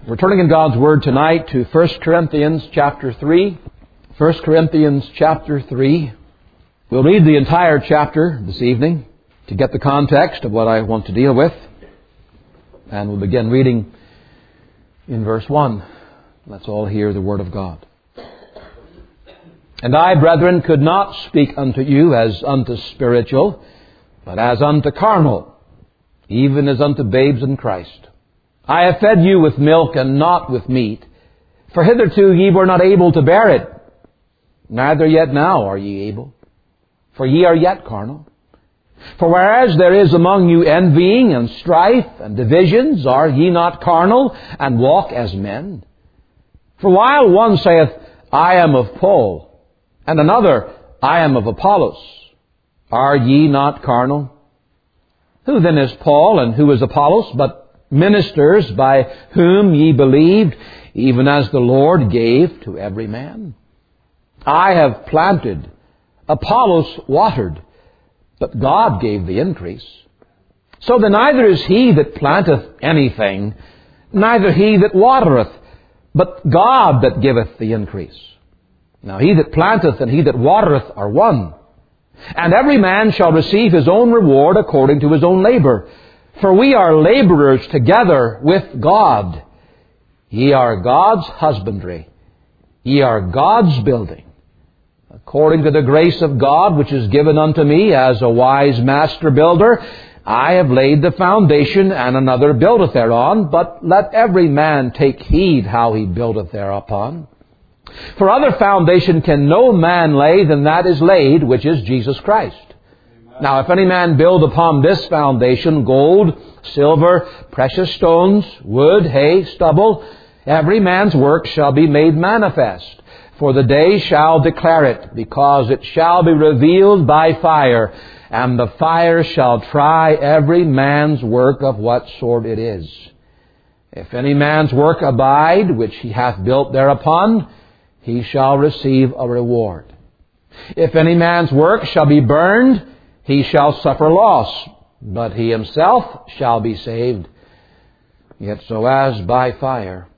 We're turning in God's Word tonight to 1 Corinthians chapter 3. 1 Corinthians chapter 3. We'll read the entire chapter this evening to get the context of what I want to deal with. And we'll begin reading in verse 1. Let's all hear the Word of God. And I, brethren, could not speak unto you as unto spiritual, but as unto carnal, even as unto babes in Christ. I have fed you with milk and not with meat, for hitherto ye were not able to bear it, neither yet now are ye able, for ye are yet carnal. For whereas there is among you envying and strife and divisions, are ye not carnal and walk as men? For while one saith, I am of Paul, and another, I am of Apollos, are ye not carnal? Who then is Paul and who is Apollos, but ministers by whom ye believed, even as the Lord gave to every man? I have planted, Apollos watered, but God gave the increase. So then neither is he that planteth anything, neither he that watereth, but God that giveth the increase. Now he that planteth and he that watereth are one, and every man shall receive his own reward according to his own labor. For we are laborers together with God. Ye are God's husbandry. Ye are God's building. According to the grace of God which is given unto me as a wise master builder, I have laid the foundation, and another buildeth thereon. But let every man take heed how he buildeth thereupon. For other foundation can no man lay than that is laid, which is Jesus Christ. Now, if any man build upon this foundation gold, silver, precious stones, wood, hay, stubble, every man's work shall be made manifest. For the day shall declare it, because it shall be revealed by fire, and the fire shall try every man's work of what sort it is. If any man's work abide, which he hath built thereupon, he shall receive a reward. If any man's work shall be burned, he shall suffer loss, but he himself shall be saved, yet so as by fire.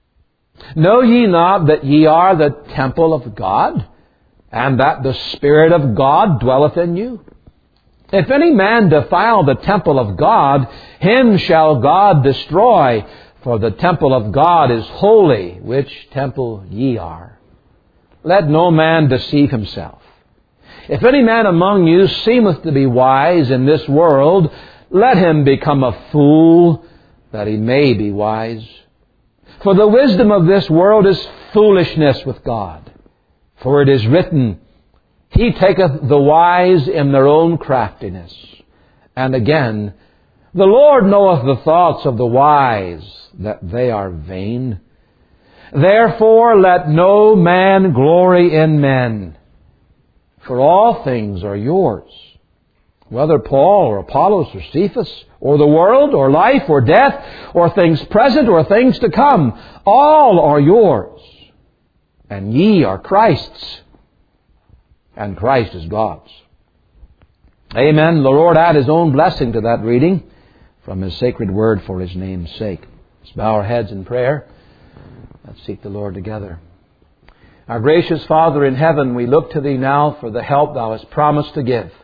Know ye not that ye are the temple of God, and that the Spirit of God dwelleth in you? If any man defile the temple of God, him shall God destroy, for the temple of God is holy, which temple ye are. Let no man deceive himself. If any man among you seemeth to be wise in this world, let him become a fool, that he may be wise. For the wisdom of this world is foolishness with God. For it is written, He taketh the wise in their own craftiness. And again, the Lord knoweth the thoughts of the wise, that they are vain. Therefore let no man glory in men. For all things are yours, whether Paul or Apollos or Cephas, or the world, or life, or death, or things present, or things to come. All are yours, and ye are Christ's, and Christ is God's. Amen. The Lord add His own blessing to that reading from His sacred word for His name's sake. Let's bow our heads in prayer. Let's seek the Lord together. Our gracious Father in heaven, we look to Thee now for the help Thou hast promised to give.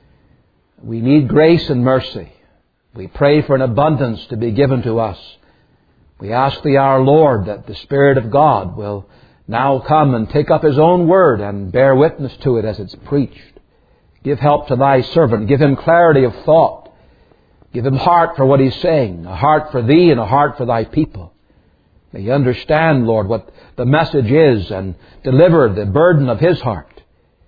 We need grace and mercy. We pray for an abundance to be given to us. We ask Thee, our Lord, that the Spirit of God will now come and take up His own word and bear witness to it as it's preached. Give help to Thy servant. Give him clarity of thought. Give him heart for what he's saying, a heart for Thee and a heart for Thy people. May he understand, Lord, what the message is and deliver the burden of his heart.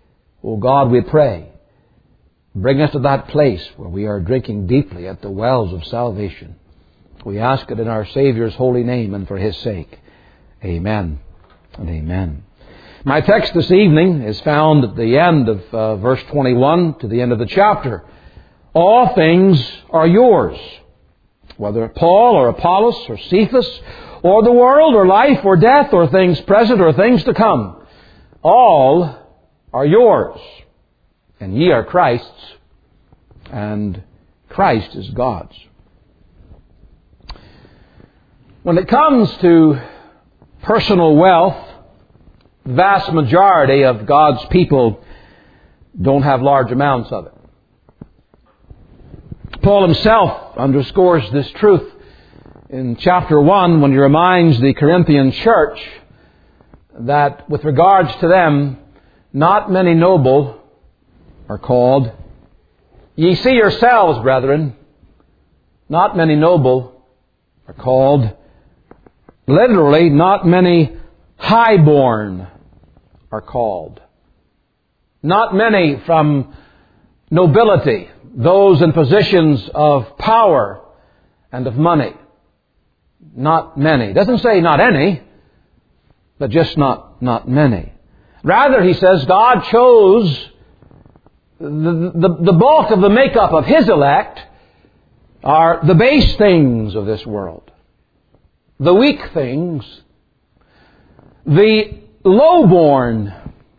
O God, we pray, bring us to that place where we are drinking deeply at the wells of salvation. We ask it in our Savior's holy name and for His sake. Amen and amen. My text this evening is found at the end of verse 21 to the end of the chapter. All things are yours, whether Paul or Apollos or Cephas, or the world, or life, or death, or things present, or things to come. All are yours, and ye are Christ's, and Christ is God's. When it comes to personal wealth, the vast majority of God's people don't have large amounts of it. Paul himself underscores this truth in chapter 1 when he reminds the Corinthian church that with regards to them, not many noble are called. Ye see yourselves, brethren, not many noble are called. Literally, not many highborn are called. Not many from nobility, those in positions of power and of money. Not many. It doesn't say not any, but just not many. Rather, he says, God chose the bulk of the makeup of His elect are the base things of this world, the weak things, the lowborn,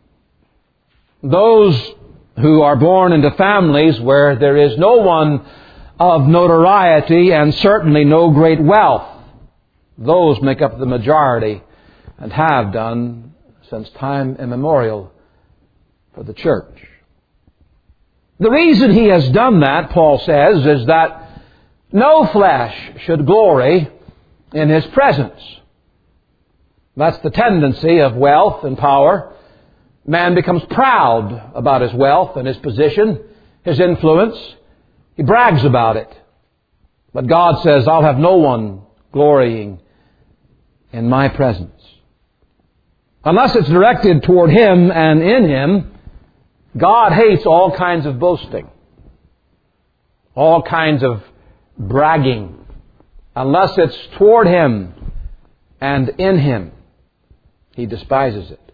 those who are born into families where there is no one of notoriety and certainly no great wealth. Those make up the majority and have done since time immemorial for the church. The reason He has done that, Paul says, is that no flesh should glory in His presence. That's the tendency of wealth and power. Man becomes proud about his wealth and his position, his influence. He brags about it. But God says, I'll have no one glorying in my presence. Unless it's directed toward Him and in Him, God hates all kinds of boasting, all kinds of bragging. Unless it's toward Him and in Him, He despises it.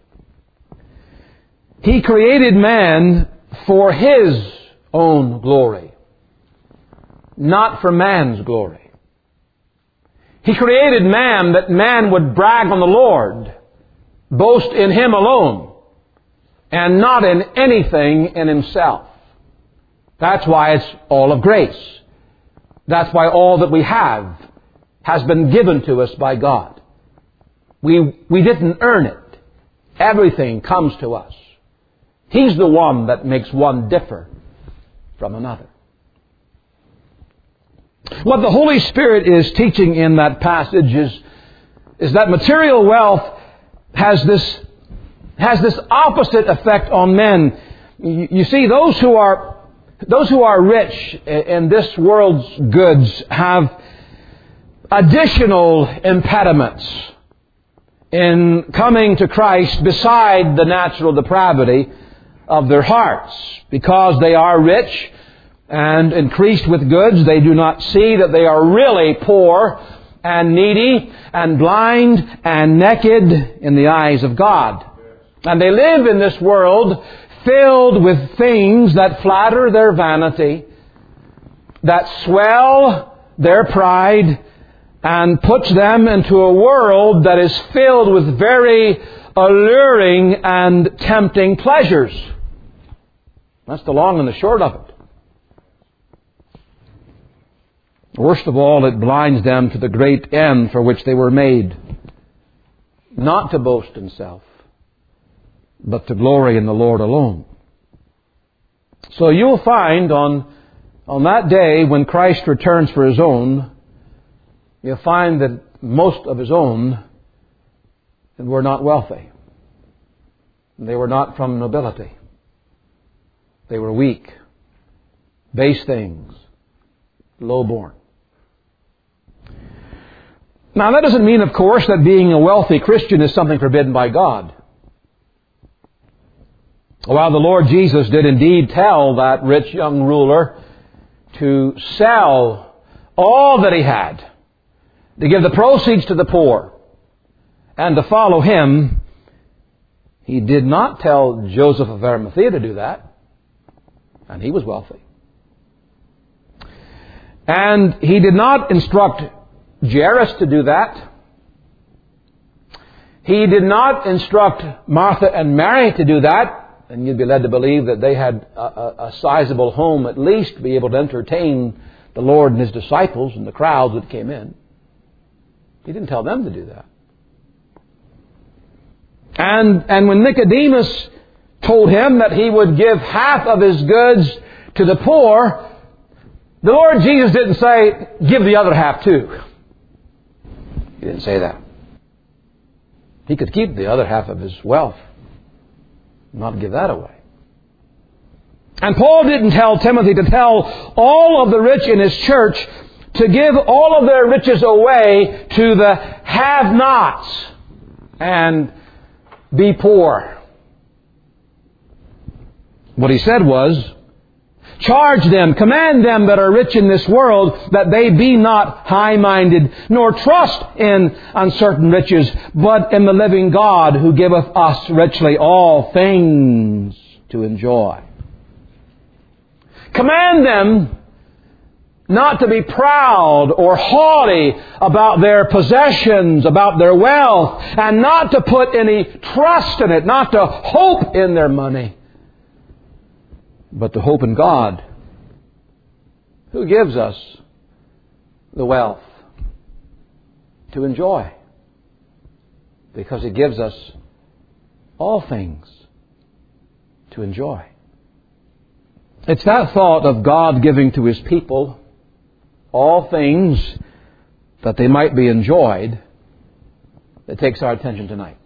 He created man for His own glory, not for man's glory. He created man that man would brag on the Lord, boast in Him alone, and not in anything in himself. That's why it's all of grace. That's why all that we have has been given to us by God. We didn't earn it. Everything comes to us. He's the one that makes one differ from another. What the Holy Spirit is teaching in that passage is that material wealth has this opposite effect on men. You see, those who are rich in this world's goods have additional impediments in coming to Christ beside the natural depravity of their hearts. Because they are rich and increased with goods, they do not see that they are really poor and needy and blind and naked in the eyes of God. And they live in this world filled with things that flatter their vanity, that swell their pride, and puts them into a world that is filled with very alluring and tempting pleasures. That's the long and the short of it. Worst of all, it blinds them to the great end for which they were made. Not to boast in self, but to glory in the Lord alone. So you'll find on that day when Christ returns for His own, you'll find that most of His own were not wealthy. They were not from nobility. They were weak, base things, lowborn. Now that doesn't mean, of course, that being a wealthy Christian is something forbidden by God. While the Lord Jesus did indeed tell that rich young ruler to sell all that he had, to give the proceeds to the poor, and to follow Him, He did not tell Joseph of Arimathea to do that. And he was wealthy. And He did not instruct Jairus to do that. He did not instruct Martha and Mary to do that. And you'd be led to believe that they had a sizable home at least to be able to entertain the Lord and His disciples and the crowds that came in. He didn't tell them to do that. And when Nicodemus told him that he would give half of his goods to the poor, the Lord Jesus didn't say, give the other half too. He didn't say that. He could keep the other half of his wealth, not give that away. And Paul didn't tell Timothy to tell all of the rich in his church to give all of their riches away to the have-nots and be poor. What he said was, charge them, command them that are rich in this world, that they be not high-minded, nor trust in uncertain riches, but in the living God, who giveth us richly all things to enjoy. Command them not to be proud or haughty about their possessions, about their wealth, and not to put any trust in it, not to hope in their money, but to hope in God, who gives us the wealth to enjoy, because He gives us all things to enjoy. It's that thought of God giving to His people all things that they might be enjoyed that takes our attention tonight.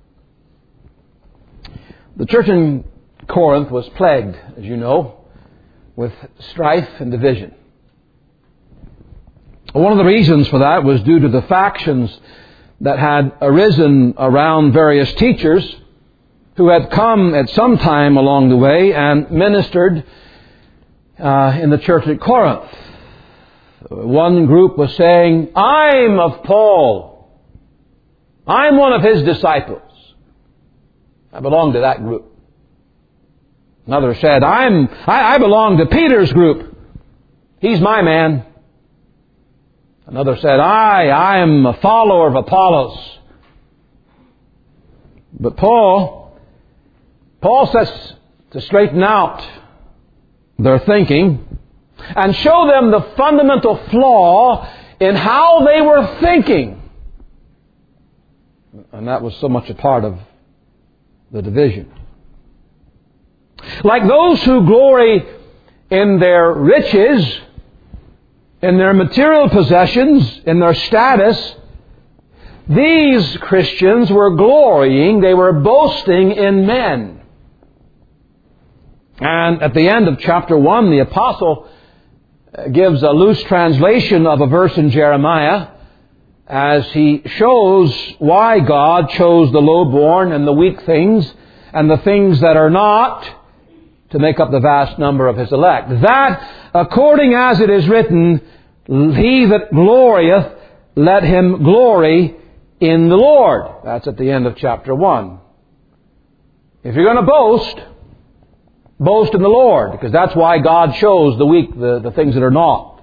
The church in Corinth was plagued, as you know, with strife and division. One of the reasons for that was due to the factions that had arisen around various teachers who had come at some time along the way and ministered in the church at Corinth. One group was saying, I'm of Paul. I'm one of his disciples. I belong to that group. Another said, I belong to Peter's group. He's my man. Another said, I am a follower of Apollos. But Paul says to straighten out their thinking and show them the fundamental flaw in how they were thinking. And that was so much a part of the division. Like those who glory in their riches, in their material possessions, in their status, these Christians were glorying, they were boasting in men. And at the end of chapter 1, the apostle gives a loose translation of a verse in Jeremiah as he shows why God chose the lowborn and the weak things and the things that are not to make up the vast number of His elect. That, according as it is written, he that glorieth, let him glory in the Lord. That's at the end of chapter 1. If you're going to boast, boast in the Lord, because that's why God chose the weak, the things that are not.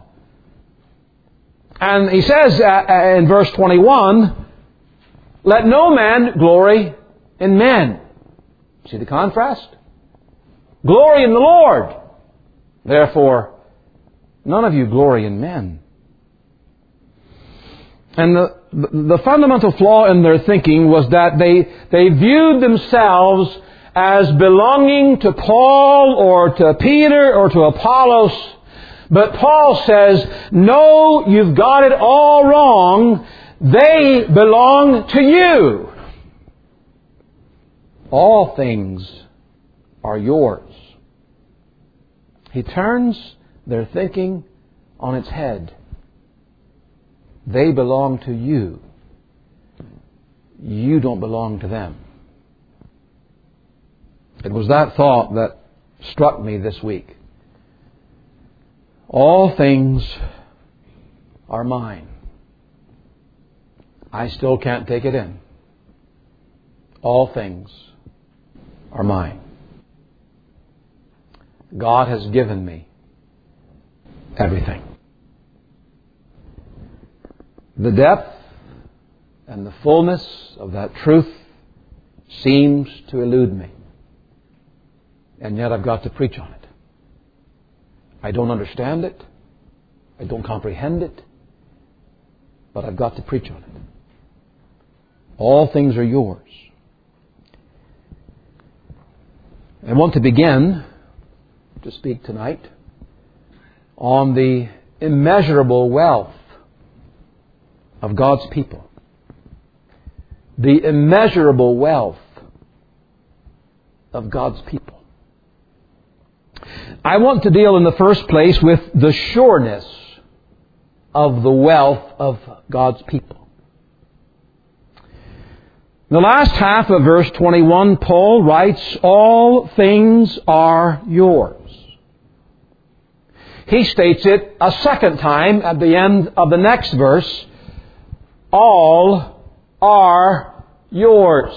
And he says in verse 21, let no man glory in men. See the contrast? Glory in the Lord. Therefore, none of you glory in men. And the fundamental flaw in their thinking was that they viewed themselves as belonging to Paul or to Peter or to Apollos. But Paul says, no, you've got it all wrong. They belong to you. All things are yours. He turns their thinking on its head. They belong to you. You don't belong to them. It was that thought that struck me this week. All things are mine. I still can't take it in. All things are mine. God has given me everything. The depth and the fullness of that truth seems to elude me. And yet I've got to preach on it. I don't understand it. I don't comprehend it. but I've got to preach on it. All things are yours. I want to begin to speak tonight on the immeasurable wealth of God's people. The immeasurable wealth of God's people. I want to deal in the first place with the sureness of the wealth of God's people. In the last half of verse 21, Paul writes, all things are yours. He states it a second time at the end of the next verse, all are yours.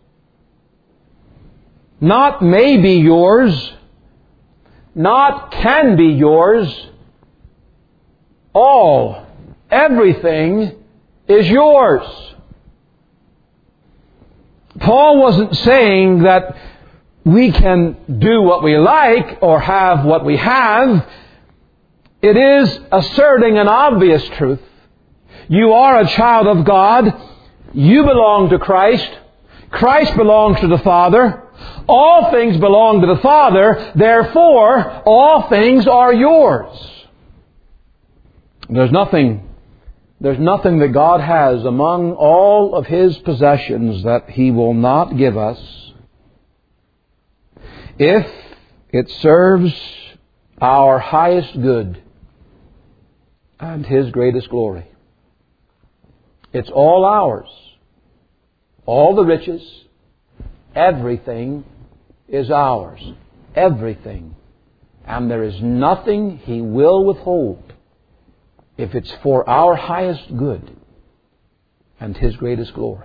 Not may be yours, not can be yours, all, everything is yours. Paul wasn't saying that we can do what we like or have what we have. It is asserting an obvious truth. You are a child of God. You belong to Christ. Christ belongs to the Father. All things belong to the Father. Therefore, all things are yours. There's nothing that God has among all of His possessions that He will not give us if it serves our highest good and His greatest glory. It's all ours. All the riches, everything is ours. Everything. And there is nothing He will withhold if it's for our highest good and His greatest glory.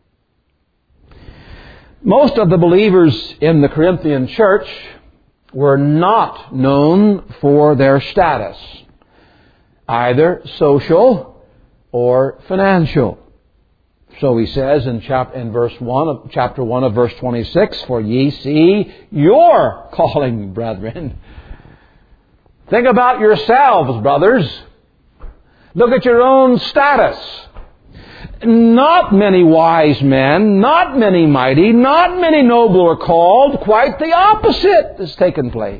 Most of the believers in the Corinthian church were not known for their status, either social or financial. So he says in chapter 1 of verse 26, for ye see your calling, brethren. Think about yourselves, brothers. Look at your own status. Not many wise men, not many mighty, not many noble are called. Quite the opposite has taken place.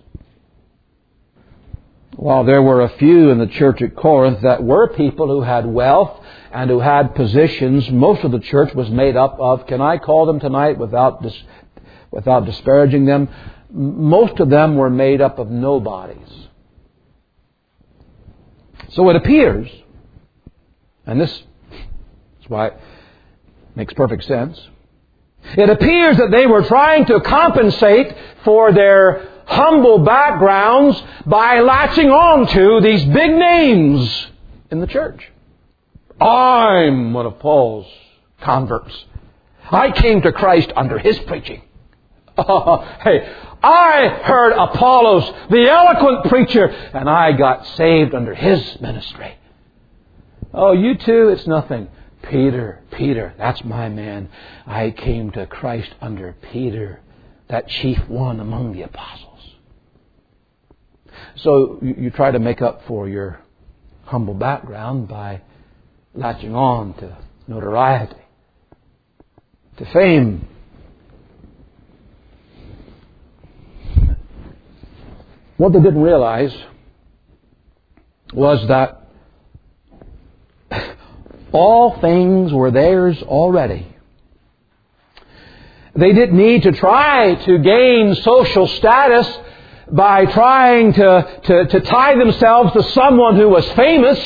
While there were a few in the church at Corinth that were people who had wealth and who had positions, most of the church was made up of, can I call them tonight without disparaging them? Most of them were made up of nobodies. So it appears, and this is why it makes perfect sense, it appears that they were trying to compensate for their humble backgrounds by latching on to these big names in the church. I'm one of Paul's converts. I came to Christ under his preaching. Hey, I heard Apollos, the eloquent preacher, and I got saved under his ministry. Oh, you too? It's nothing. Peter, that's my man. I came to Christ under Peter, that chief one among the apostles. So you try to make up for your humble background by latching on to notoriety, to fame. What they didn't realize was that all things were theirs already. They didn't need to try to gain social status by trying to tie themselves to someone who was famous.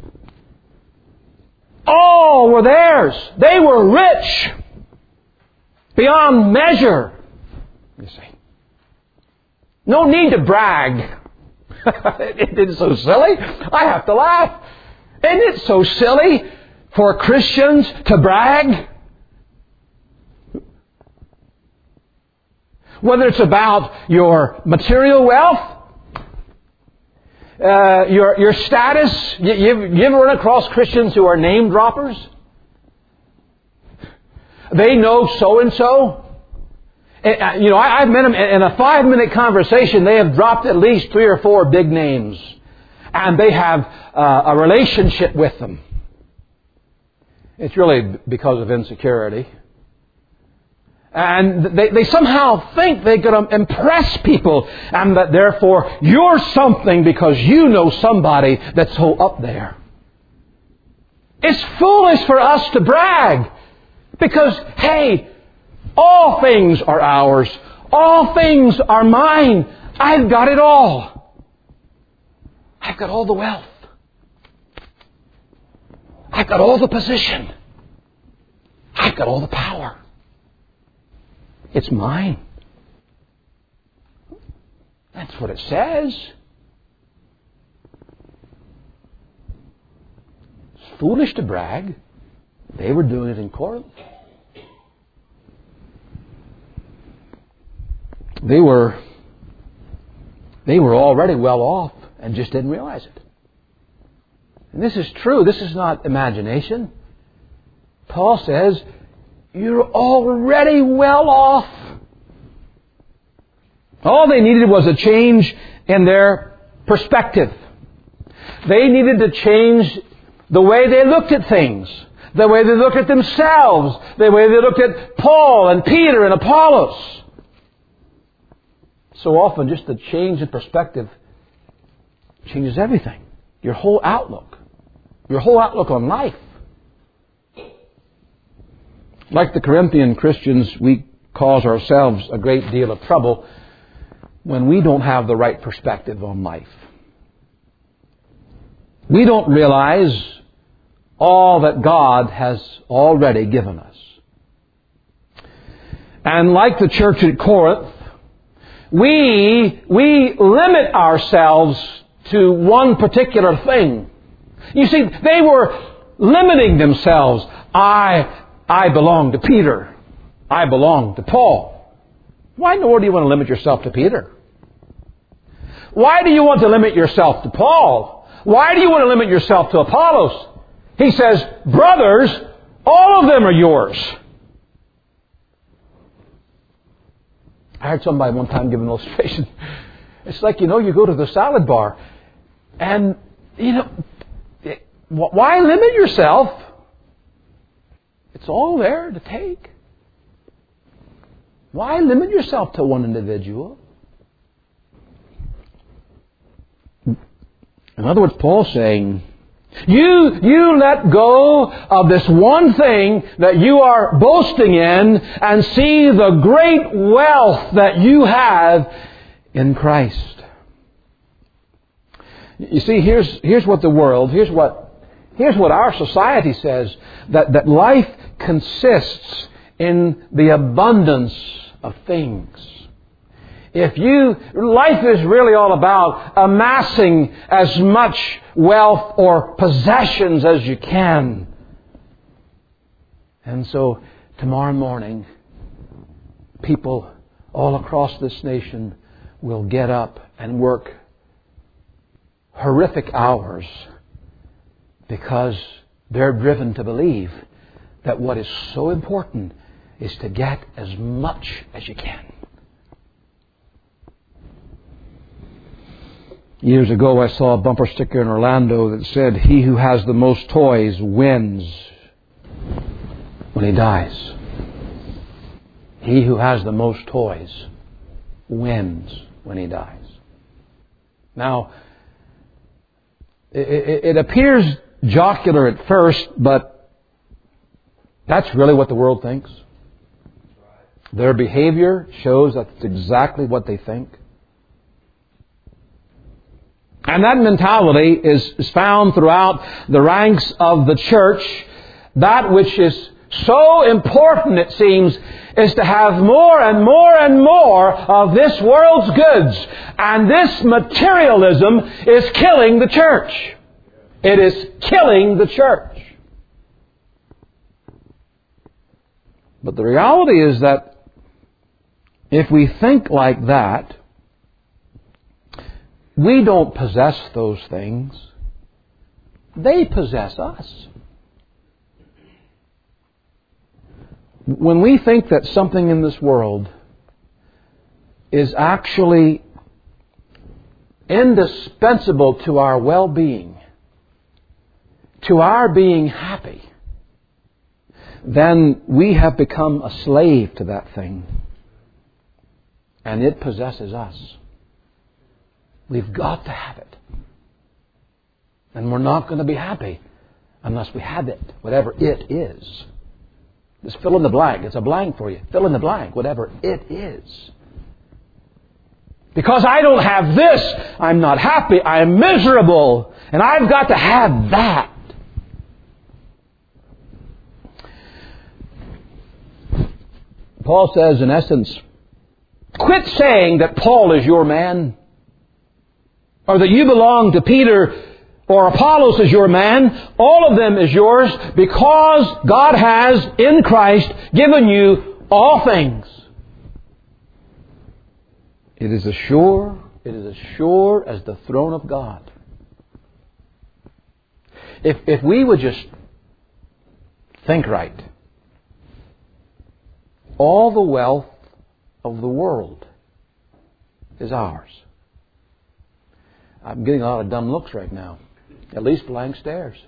All were theirs. They were rich beyond measure, you see. No need to brag. Isn't it so silly? I have to laugh. Isn't it so silly for Christians to brag? Whether it's about your material wealth, your status. You ever run across Christians who are name droppers? They know so-and-so. I've met them in a 5-minute conversation. They have dropped at least 3 or 4 big names. And they have a relationship with them. It's really because of insecurity. And they somehow think they can impress people, and that therefore you're something because you know somebody that's so up there. It's foolish for us to brag because, hey, all things are ours. All things are mine. I've got it all. I've got all the wealth. I've got all the position. I've got all the power. It's mine. That's what it says. It's foolish to brag. They were doing it in Corinth. They were already well off and just didn't realize it. And this is true. This is not imagination. Paul says, you're already well off. All they needed was a change in their perspective. They needed to change the way they looked at things, the way they looked at themselves, the way they looked at Paul and Peter and Apollos. So often just the change in perspective changes everything. Your whole outlook. Your whole outlook on life. Like the Corinthian Christians, we cause ourselves a great deal of trouble when we don't have the right perspective on life. We don't realize all that God has already given us. And like the church at Corinth, we limit ourselves to one particular thing. You see, they were limiting themselves. I belong to Peter. I belong to Paul. Why in the world do you want to limit yourself to Peter? Why do you want to limit yourself to Paul? Why do you want to limit yourself to Apollos? He says, brothers, all of them are yours. I heard somebody one time give an illustration. It's like, you go to the salad bar and, why limit yourself? It's all there to take. Why limit yourself to one individual? In other words, Paul's saying, you let go of this one thing that you are boasting in and see the great wealth that you have in Christ. You see, here's what the world, here's what our society says, that life consists in the abundance of things. Life is really all about amassing as much wealth or possessions as you can. And so tomorrow morning, people all across this nation will get up and work horrific hours because they're driven to believe that what is so important is to get as much as you can. Years ago, I saw a bumper sticker in Orlando that said, "He who has the most toys wins when he dies." He who has the most toys wins when he dies. Now, it appears jocular at first, but that's really what the world thinks. Their behavior shows that's exactly what they think. And that mentality is found throughout the ranks of the church. That which is so important, it seems, is to have more and more and more of this world's goods. And this materialism is killing the church. It is killing the church. But the reality is that if we think like that, we don't possess those things. They possess us. When we think that something in this world is actually indispensable to our well-being, to our being happy, then we have become a slave to that thing. And it possesses us. We've got to have it. And we're not going to be happy unless we have it, whatever it is. Just fill in the blank. It's a blank for you. Fill in the blank, whatever it is. Because I don't have this, I'm not happy, I am miserable, and I've got to have that. Paul says, in essence, quit saying that Paul is your man, or that you belong to Peter, or Apollos is your man. All of them is yours because God has, in Christ, given you all things. It is as sure as the throne of God. If we would just think right, all the wealth of the world is ours. I'm getting a lot of dumb looks right now. At least blank stares.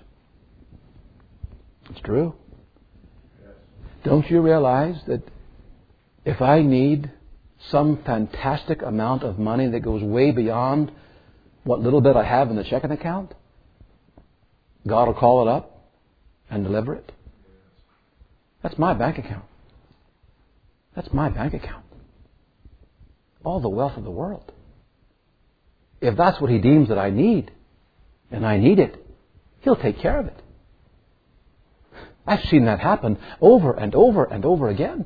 It's true. Don't you realize that if I need some fantastic amount of money that goes way beyond what little bit I have in the checking account, God will call it up and deliver it? That's my bank account. That's my bank account. All the wealth of the world. If that's what He deems that I need, and I need it, He'll take care of it. I've seen that happen over and over and over again.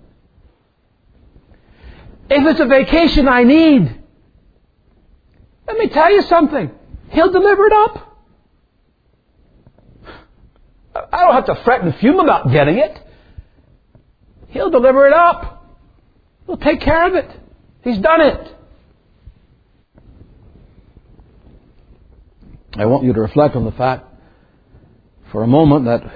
If it's a vacation I need, let me tell you something. He'll deliver it up. I don't have to fret and fume about getting it. He'll deliver it up. He'll take care of it. He's done it. I want you to reflect on the fact for a moment that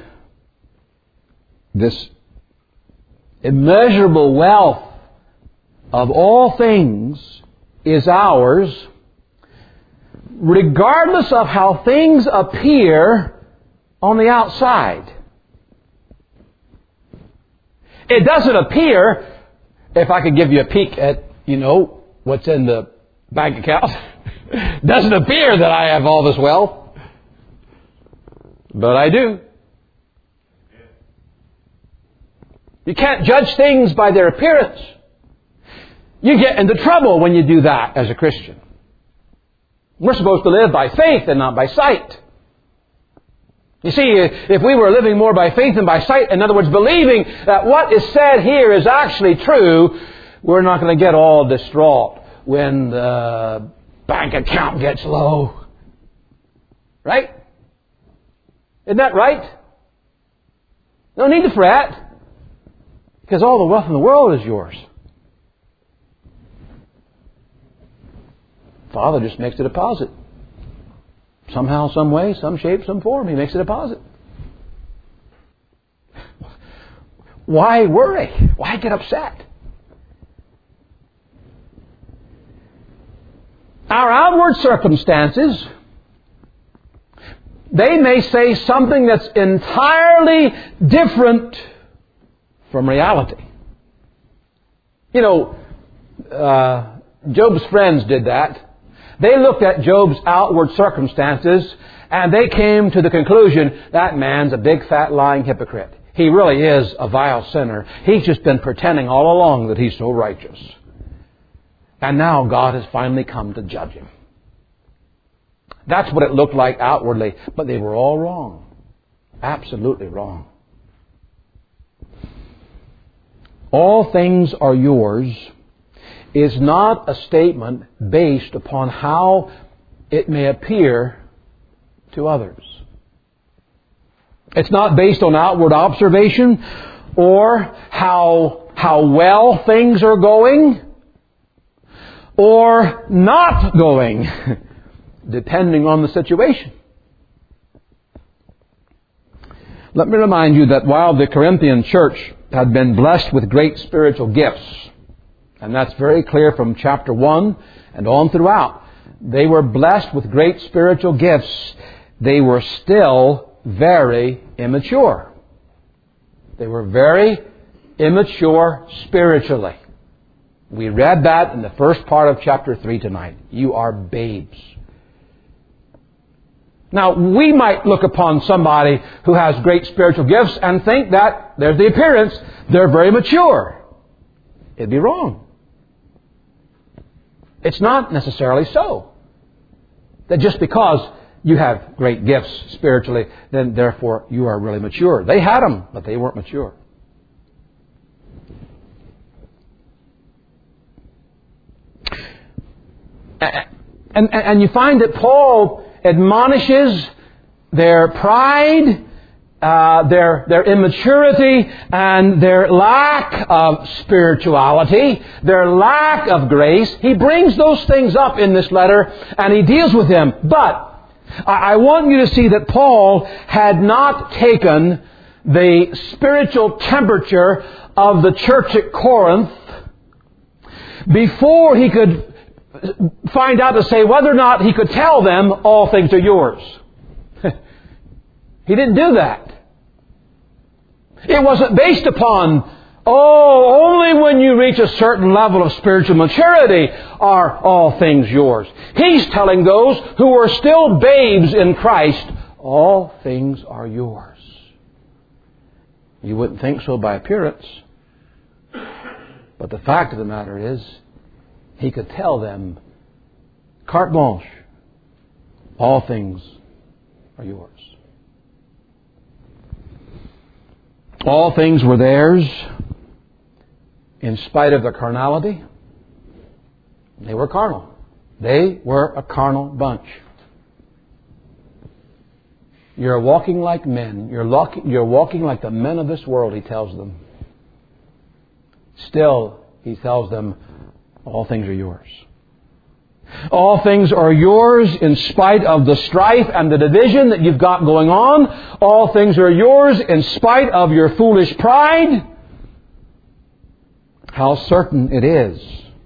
this immeasurable wealth of all things is ours, regardless of how things appear on the outside. It doesn't appear, if I could give you a peek at, what's in the bank account, doesn't appear that I have all this wealth, but I do. You can't judge things by their appearance. You get into trouble when you do that as a Christian. We're supposed to live by faith and not by sight. You see, if we were living more by faith than by sight, in other words, believing that what is said here is actually true, we're not going to get all distraught when the bank account gets low. Right? Isn't that right? No need to fret, because all the wealth in the world is yours. Father just makes a deposit. Somehow, some way, some shape, some form, He makes a deposit. Why worry? Why get upset? Our outward circumstances, they may say something that's entirely different from reality. Job's friends did that. They looked at Job's outward circumstances and they came to the conclusion, that man's a big fat lying hypocrite. He really is a vile sinner. He's just been pretending all along that he's so righteous. And now God has finally come to judge him. That's what it looked like outwardly, but they were all wrong. Absolutely wrong. All things are yours is not a statement based upon how it may appear to others. It's not based on outward observation or how well things are going or not going, depending on the situation. Let me remind you that while the Corinthian church had been blessed with great spiritual gifts, and that's very clear from chapter 1 and on throughout, they were blessed with great spiritual gifts. They were still very immature. They were very immature spiritually. We read that in the first part of chapter 3 tonight. You are babes. Now, we might look upon somebody who has great spiritual gifts and think that there's the appearance, they're very mature. It'd be wrong. It's not necessarily so. That just because you have great gifts spiritually, then therefore you are really mature. They had them, but they weren't mature. And you find that Paul admonishes their pride, their immaturity, and their lack of spirituality, their lack of grace. He brings those things up in this letter, and he deals with them. But I want you to see that Paul had not taken the spiritual temperature of the church at Corinth before he could find out to say whether or not he could tell them all things are yours. He didn't do that. It wasn't based upon, only when you reach a certain level of spiritual maturity are all things yours. He's telling those who are still babes in Christ, all things are yours. You wouldn't think so by appearance. But the fact of the matter is, he could tell them, carte blanche, all things are yours. All things were theirs in spite of their carnality. They were carnal. They were a carnal bunch. You're walking like men. You're walking like the men of this world, he tells them. Still, he tells them, all things are yours. All things are yours in spite of the strife and the division that you've got going on. All things are yours in spite of your foolish pride. How certain it is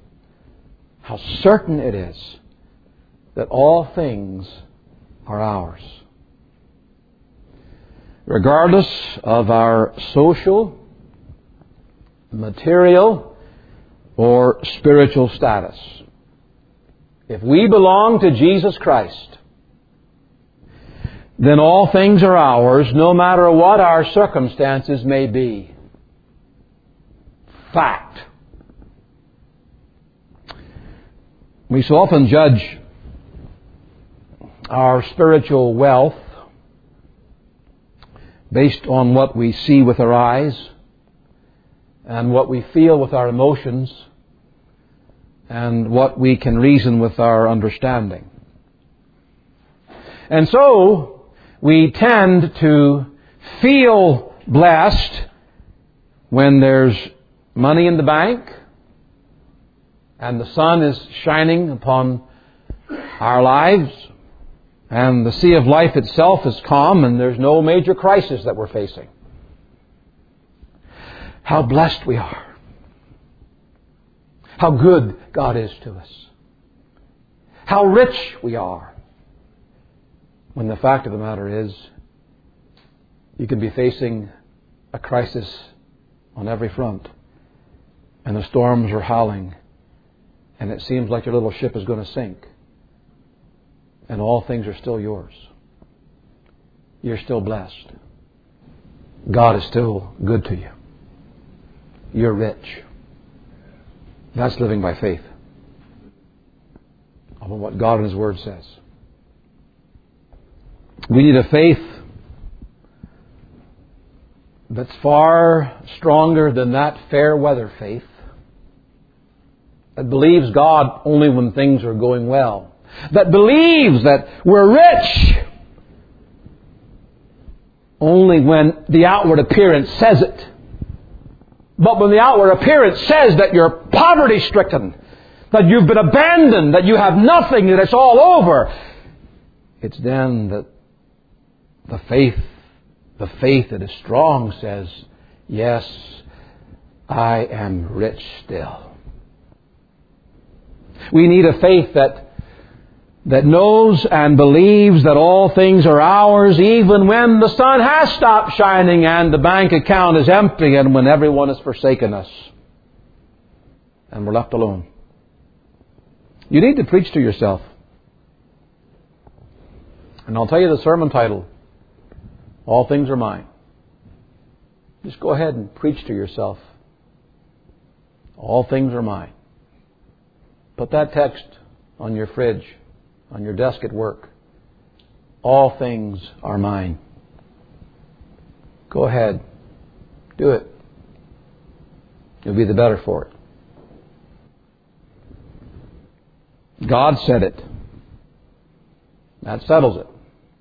that all things are ours. Regardless of our social, material, or spiritual status. If we belong to Jesus Christ, then all things are ours, no matter what our circumstances may be. Fact. We so often judge our spiritual wealth based on what we see with our eyes and what we feel with our emotions and what we can reason with our understanding. And so we tend to feel blessed when there's money in the bank and the sun is shining upon our lives and the sea of life itself is calm and there's no major crisis that we're facing. How blessed we are. How good God is to us. How rich we are. When the fact of the matter is, you can be facing a crisis on every front. And the storms are howling. And it seems like your little ship is going to sink. And all things are still yours. You're still blessed. God is still good to you. You're rich. That's living by faith on what God and His Word says. We need a faith that's far stronger than that fair weather faith that believes God only when things are going well, that believes that we're rich only when the outward appearance says it. But when the outward appearance says that you're poverty-stricken, that you've been abandoned, that you have nothing, that it's all over, it's then that the faith that is strong says, yes, I am rich still. We need a faith that that knows and believes that all things are ours, even when the sun has stopped shining and the bank account is empty and when everyone has forsaken us and we're left alone. You need to preach to yourself. And I'll tell you the sermon title, All Things Are Mine. Just go ahead and preach to yourself. All things are mine. Put that text on your fridge, on your desk at work. All things are mine. Go ahead. Do it. You'll be the better for it. God said it. That settles it.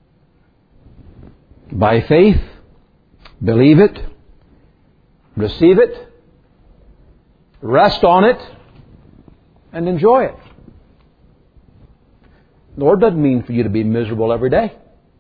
By faith, believe it, receive it, rest on it, and enjoy it. The Lord doesn't mean for you to be miserable every day,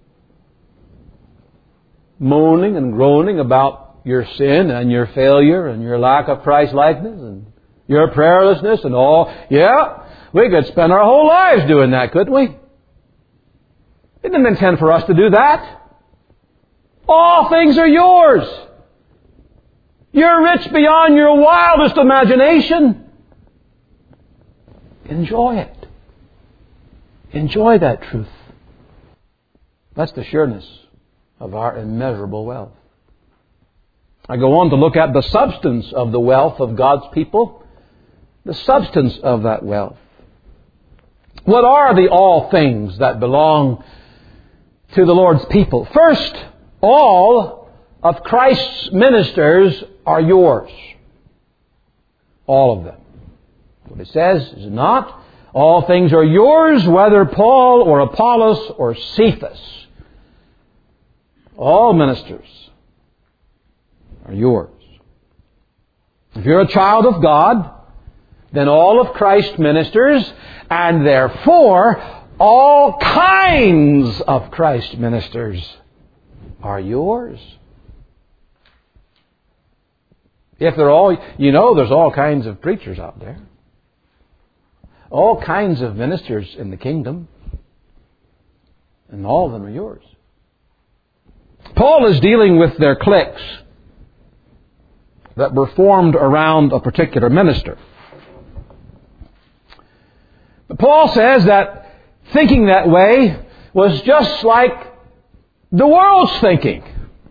moaning and groaning about your sin and your failure and your lack of Christ-likeness and your prayerlessness and all. Yeah, we could spend our whole lives doing that, couldn't we? It didn't intend for us to do that. All things are yours. You're rich beyond your wildest imagination. Enjoy it. Enjoy that truth. That's the sureness of our immeasurable wealth. I go on to look at the substance of the wealth of God's people. The substance of that wealth. What are the all things that belong to the Lord's people? First, all of Christ's ministers are yours. All of them. What it says is not, all things are yours, whether Paul or Apollos or Cephas. All ministers are yours. If you're a child of God, then all of Christ's ministers, and therefore all kinds of Christ's ministers are yours. If they're all, there's all kinds of preachers out there. All kinds of ministers in the kingdom. And all of them are yours. Paul is dealing with their cliques that were formed around a particular minister. But Paul says that thinking that way was just like the world's thinking.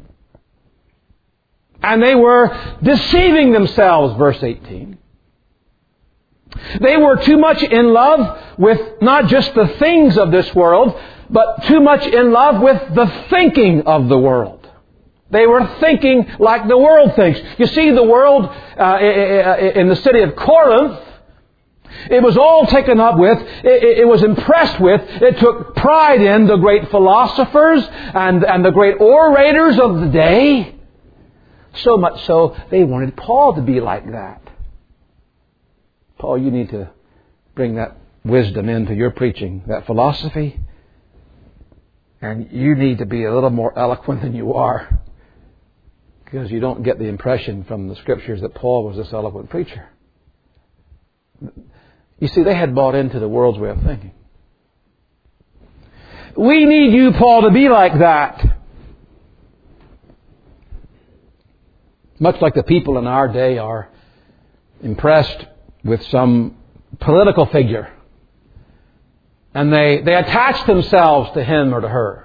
And they were deceiving themselves, verse 18. They were too much in love with not just the things of this world, but too much in love with the thinking of the world. They were thinking like the world thinks. You see, the world in the city of Corinth, it was all taken up with, it was impressed with, it took pride in the great philosophers and the great orators of the day. So much so, they wanted Paul to be like that. Paul, you need to bring that wisdom into your preaching, that philosophy. And you need to be a little more eloquent than you are. Because you don't get the impression from the Scriptures that Paul was this eloquent preacher. You see, they had bought into the world's way of thinking. We need you, Paul, to be like that. Much like the people in our day are impressed with some political figure. And they attach themselves to him or to her.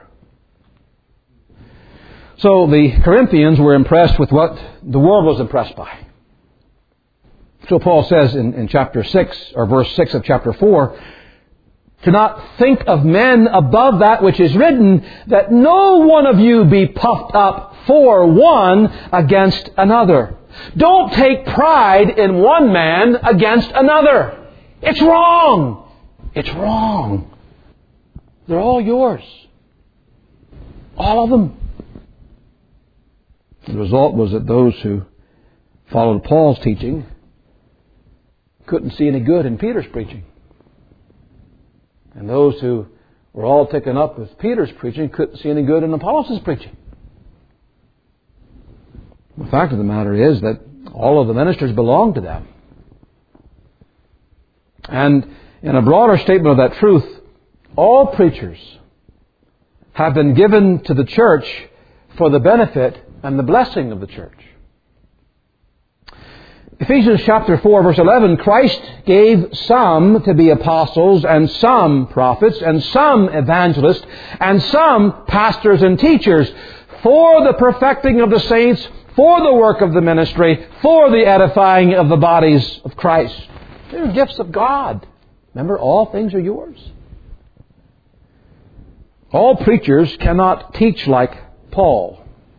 So the Corinthians were impressed with what the world was impressed by. So Paul says in chapter 6, or verse 6 of chapter 4, to not think of men above that which is written, that no one of you be puffed up for one against another. Don't take pride in one man against another. It's wrong. It's wrong. They're all yours. All of them. The result was that those who followed Paul's teaching couldn't see any good in Peter's preaching. And those who were all taken up with Peter's preaching couldn't see any good in Apollos' preaching. The fact of the matter is that all of the ministers belong to them. And in a broader statement of that truth, All preachers have been given to the church for the benefit and the blessing of the church. Ephesians chapter 4, verse 11, Christ gave some to be apostles, and some prophets, and some evangelists, and some pastors and teachers, for the perfecting of the saints, for the work of the ministry, for the edifying of the bodies of Christ. They're gifts of God. Remember, all things are yours. All preachers cannot teach like Paul,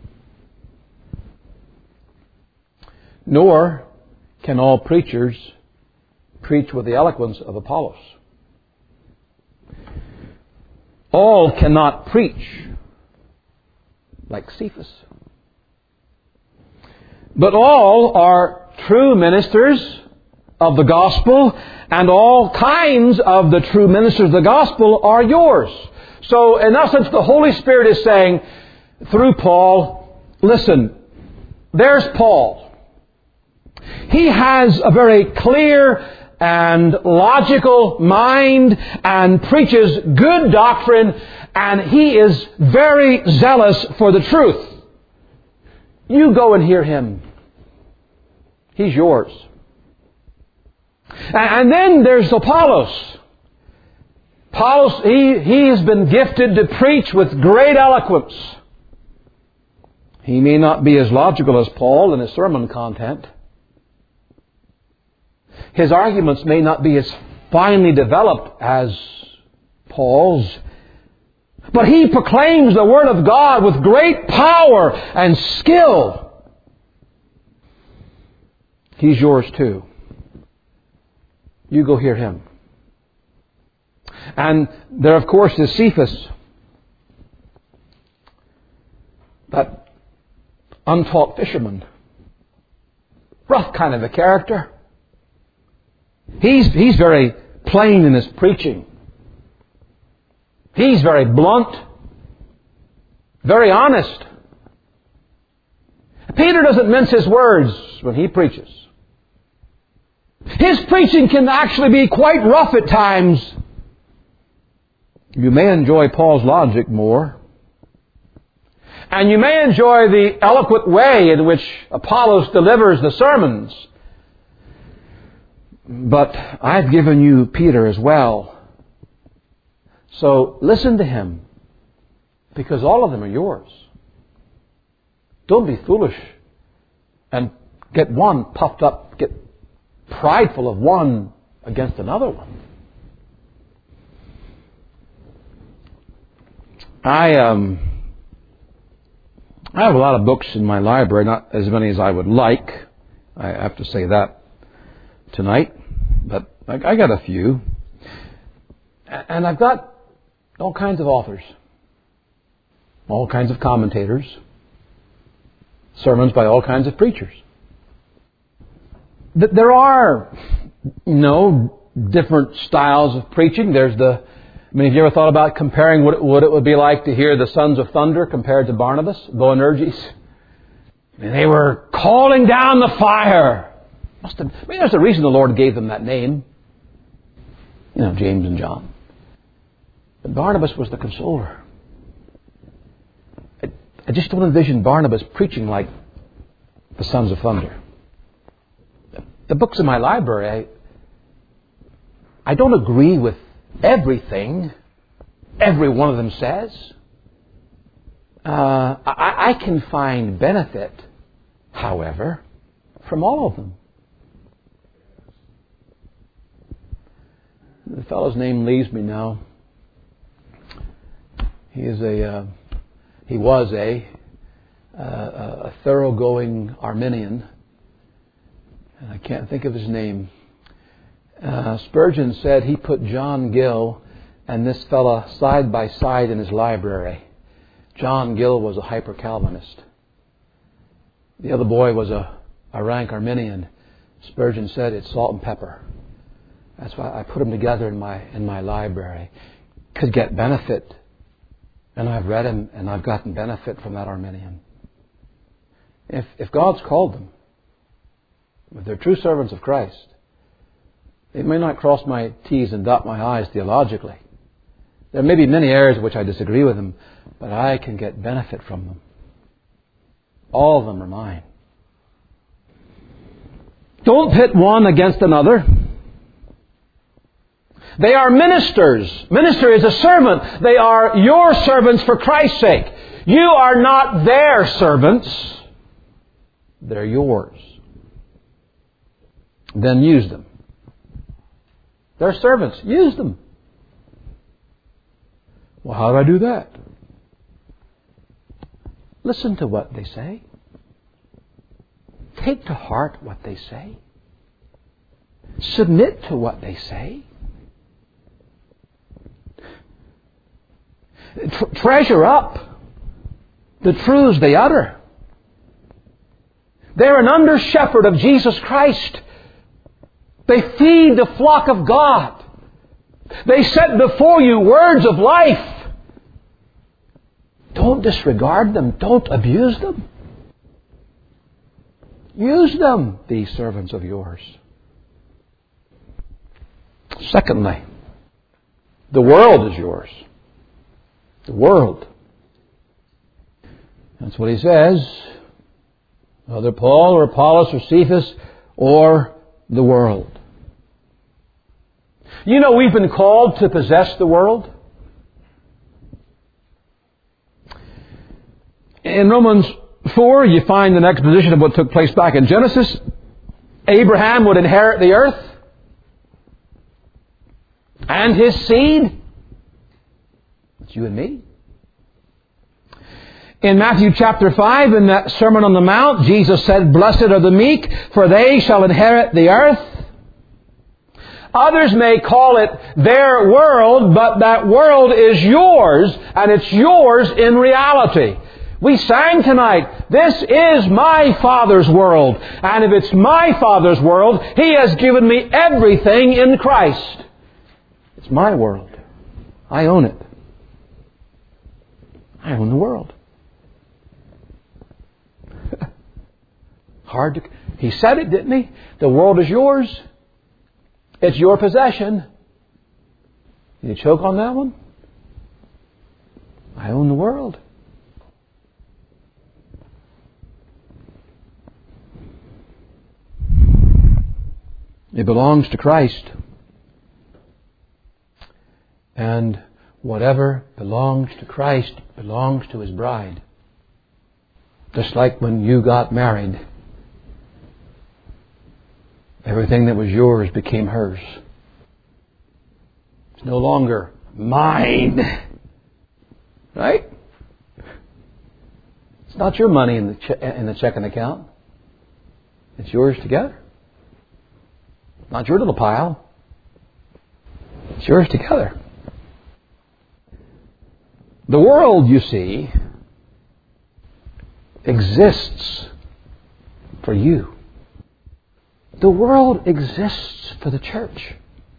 nor can all preachers preach with the eloquence of Apollos. All cannot preach like Cephas. But all are true ministers of the gospel, and all kinds of the true ministers of the gospel are yours. So, in essence, the Holy Spirit is saying, through Paul, listen, there's Paul. He has a very clear and logical mind and preaches good doctrine, and he is very zealous for the truth. You go and hear him. He's yours. And then there's Apollos. Apollos, he has been gifted to preach with great eloquence. He may not be as logical as Paul in his sermon content. His arguments may not be as finely developed as Paul's. But he proclaims the Word of God with great power and skill. He's yours too. You go hear him. And there, of course, is Cephas, that untaught fisherman. Rough kind of a character. He's very plain in his preaching. He's very blunt, very honest. Peter doesn't mince his words when he preaches. His preaching can actually be quite rough at times. You may enjoy Paul's logic more. And you may enjoy the eloquent way in which Apollos delivers the sermons. But I've given you Peter as well. So listen to him, because all of them are yours. Don't be foolish and get one puffed up, get prideful of one against another one. I have a lot of books in my library, not as many as I would like. I have to say that tonight, but I got a few. And I've got all kinds of authors, all kinds of commentators, sermons by all kinds of preachers. There are, different styles of preaching. Have you ever thought about comparing what it would be like to hear the Sons of Thunder compared to Barnabas, Boanerges? They were calling down the fire. There's a reason the Lord gave them that name. James and John. But Barnabas was the consoler. I just don't envision Barnabas preaching like the Sons of Thunder. The books in my library, I don't agree with everything every one of them says. I can find benefit, however, from all of them. The fellow's name leaves me now. He was a thoroughgoing Arminian, and I can't think of his name. Spurgeon said he put John Gill and this fella side by side in his library. John Gill was a hyper-Calvinist. The other boy was a rank Arminian. Spurgeon said it's salt and pepper. That's why I put them together in my library. Could get benefit. And I've read him and I've gotten benefit from that Arminian. If God's called them, if they're true servants of Christ, they may not cross my T's and dot my I's theologically, There may be many areas in which I disagree with Him, but I can get benefit from them. All of them are mine. Don't pit one against another. They are ministers. Minister is a servant. They are your servants for Christ's sake. You are not their servants. They're yours. Then use them. They're servants. Use them. Well, how do I do that? Listen to what they say. Take to heart what they say. Submit to what they say. Treasure up the truths they utter. They're an under shepherd of Jesus Christ. They feed the flock of God. They set before you words of life. Don't disregard them. Don't abuse them. Use them, these servants of yours. Secondly, the world is yours. The world. That's what he says. Whether Paul or Apollos or Cephas or the world. You know, we've been called to possess the world. In Romans 4, you find an exposition of what took place back in Genesis. Abraham would inherit the earth and his seed. That's you and me. In Matthew chapter 5, in that Sermon on the Mount, Jesus said, "Blessed are the meek, for they shall inherit the earth." Others may call it their world, but that world is yours, and it's yours in reality. We sang tonight, this is my Father's world. And if it's my Father's world, He has given me everything in Christ. It's my world. I own it. I own the world. Hard to... He said it, didn't He? The world is yours. It's your possession. You choke on that one? I own the world. It belongs to Christ. And whatever belongs to Christ belongs to His bride. Just like when you got married, everything that was yours became hers. It's no longer mine. Right? It's not your money in the checking account. It's yours together. Not your little pile. It's yours together. The world, you see, exists for you. The world exists for the church.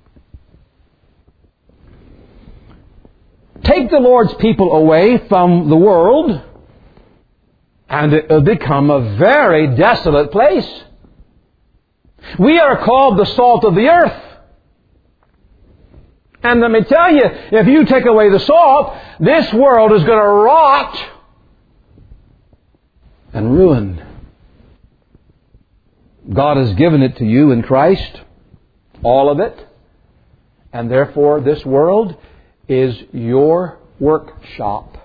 Take the Lord's people away from the world, and it will become a very desolate place. We are called the salt of the earth. And let me tell you, if you take away the salt, this world is going to rot and ruin. God has given it to you in Christ, all of it, and therefore this world is your workshop.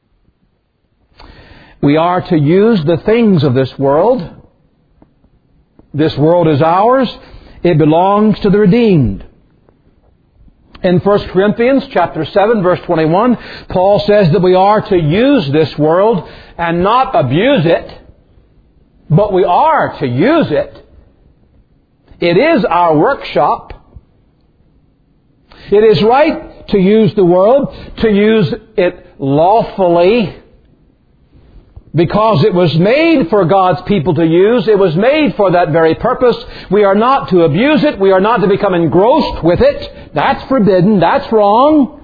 We are to use the things of this world. This world is ours. It belongs to the redeemed. In 1 Corinthians chapter 7, verse 21, Paul says that we are to use this world and not abuse it, but we are to use it. It is our workshop. It is right to use the world, to use it lawfully, because it was made for God's people to use. It was made for that very purpose. We are not to abuse it. We are not to become engrossed with it. That's forbidden. That's wrong.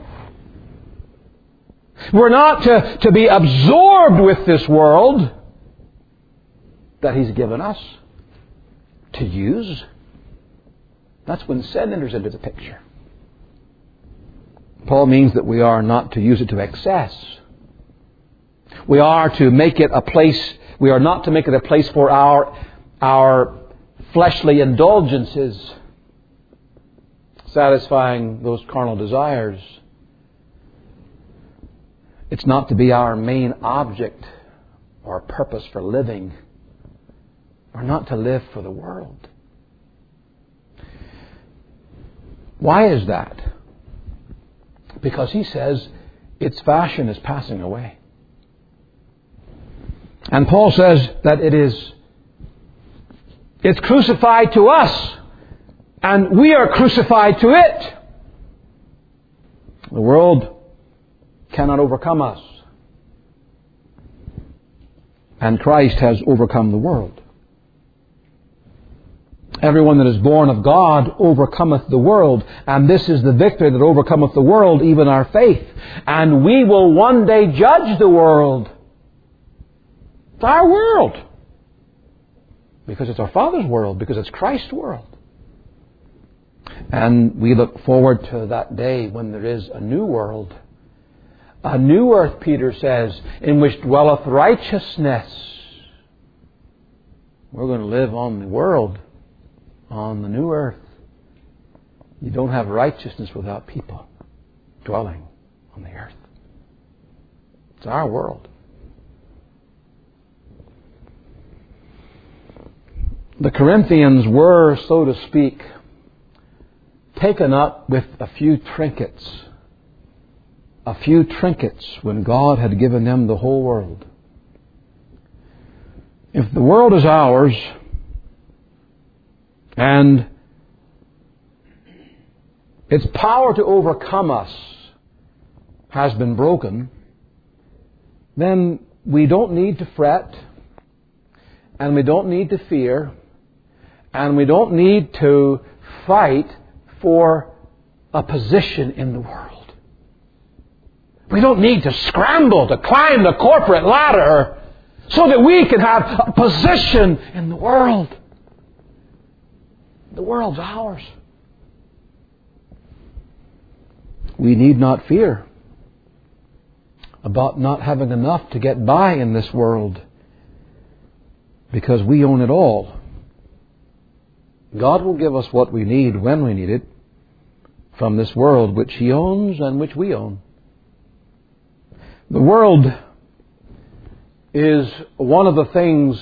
We're not to be absorbed with this world that He's given us to use. That's when sin enters into the picture. Paul means that we are not to use it to excess. We are to make it a place, we are not to make it a place for our fleshly indulgences, satisfying those carnal desires. It's not to be our main object or purpose for living. We're not to live for the world. Why is that? Because he says its fashion is passing away. And Paul says that it's crucified to us, and we are crucified to it. The world cannot overcome us. And Christ has overcome the world. Everyone that is born of God overcometh the world. And this is the victory that overcometh the world, even our faith. And we will one day judge the world. It's our world. Because it's our Father's world. Because it's Christ's world. And we look forward to that day when there is a new world. A new earth, Peter says, in which dwelleth righteousness. We're going to live on the world, on the new earth. You don't have righteousness without people dwelling on the earth. It's our world. The Corinthians were, so to speak, taken up with a few trinkets. A few trinkets when God had given them the whole world. If the world is ours and its power to overcome us has been broken, then we don't need to fret, and we don't need to fear, and we don't need to fight for a position in the world. We don't need to scramble to climb the corporate ladder so that we can have a position in the world. The world's ours. We need not fear about not having enough to get by in this world, because we own it all. God will give us what we need when we need it from this world which He owns and which we own. The world is one of the things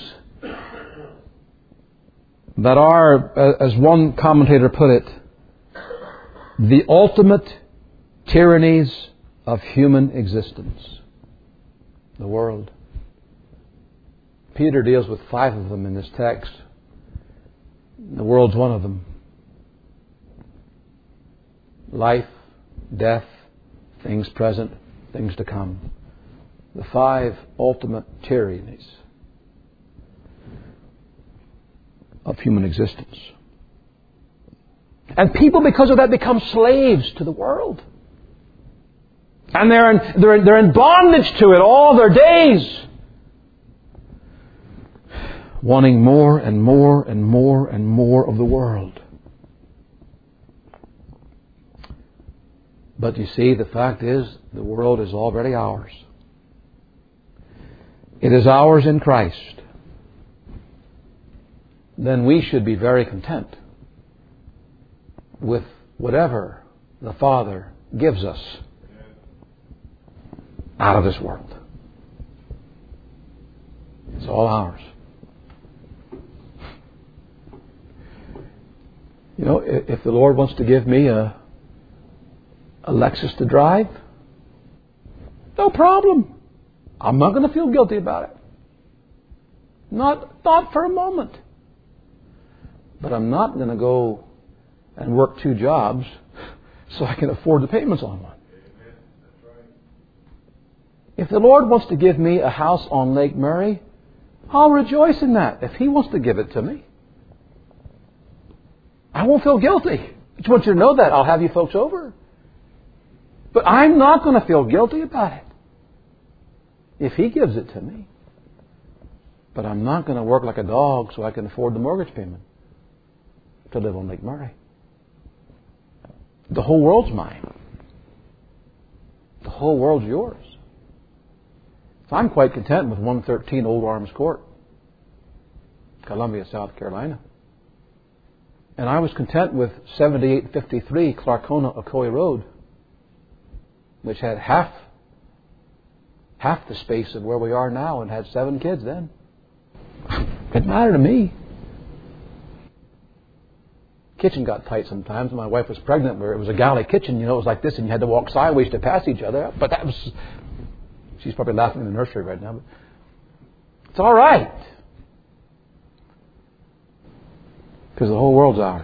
that are, as one commentator put it, the ultimate tyrannies of human existence. The world. Peter deals with 5 of them in this text. The world's one of them. Life, death, things present, things to come. The 5 ultimate tyrannies of human existence. And people, because of that, become slaves to the world. And they're in bondage to it all their days. Wanting more and more and more and more of the world. But you see, the fact is, the world is already ours. It is ours in Christ. Then we should be very content with whatever the Father gives us out of this world. It's all ours. You know, if the Lord wants to give me a Lexus to drive, no problem. I'm not going to feel guilty about it. Not for a moment. But I'm not going to go and work 2 jobs so I can afford the payments on one. If the Lord wants to give me a house on Lake Murray, I'll rejoice in that if He wants to give it to me. I won't feel guilty. I just want you to know that. I'll have you folks over. But I'm not going to feel guilty about it if He gives it to me. But I'm not going to work like a dog so I can afford the mortgage payment to live on Lake Murray. The whole world's mine. The whole world's yours. So I'm quite content with 113 Old Arms Court, Columbia, South Carolina. And I was content with 7853 Clarkona Ocoee Road, which had half the space of where we are now and had 7 kids then. It didn't matter to me. Kitchen got tight sometimes. My wife was pregnant where it was a galley kitchen. It was like this and you had to walk sideways to pass each other. But that was... She's probably laughing in the nursery right now. But it's all right. Because the whole world's ours.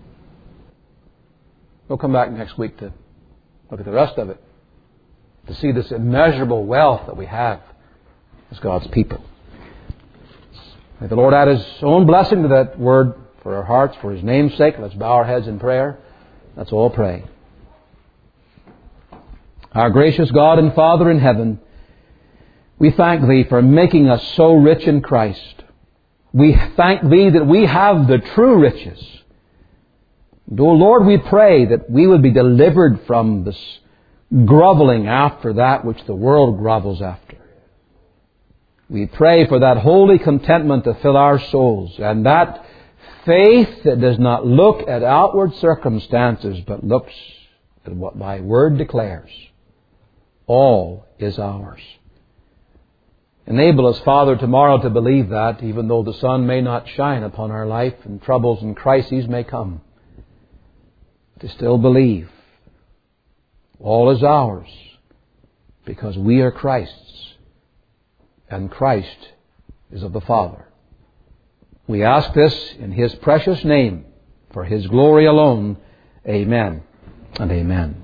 We'll come back next week to look at the rest of it. To see this immeasurable wealth that we have as God's people. May the Lord add His own blessing to that word for our hearts, for His name's sake. Let's bow our heads in prayer. Let's all pray. Our gracious God and Father in heaven, we thank Thee for making us so rich in Christ. We thank Thee that we have the true riches. And, O Lord, we pray that we would be delivered from this groveling after that which the world grovels after. We pray for that holy contentment to fill our souls, and that faith that does not look at outward circumstances, but looks at what Thy Word declares. All is ours. Enable us, Father, tomorrow to believe that, even though the sun may not shine upon our life and troubles and crises may come, to still believe all is ours because we are Christ's and Christ is of the Father. We ask this in His precious name, for His glory alone. Amen and amen.